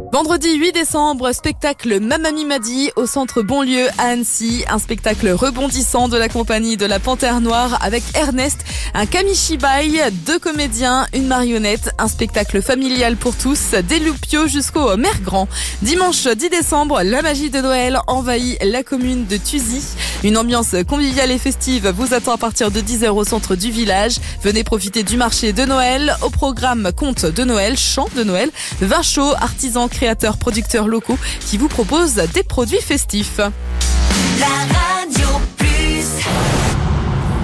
Vendredi 8 décembre, spectacle Mamma Mia Madi au centre Bonlieu à Annecy. Un spectacle rebondissant de la compagnie de la Panthère Noire avec Ernest, un kamishibai, 2 comédiens, une marionnette. Un spectacle familial pour tous, des Loupio jusqu'au Mère Grand. Dimanche 10 décembre, la magie de Noël envahit la commune de Thuzy. Une ambiance conviviale et festive vous attend à partir de 10h au centre du village. Venez profiter du marché de Noël. Au programme contes de Noël, chants de Noël, vin chaud, artisans, créateurs, producteurs locaux qui vous proposent des produits festifs.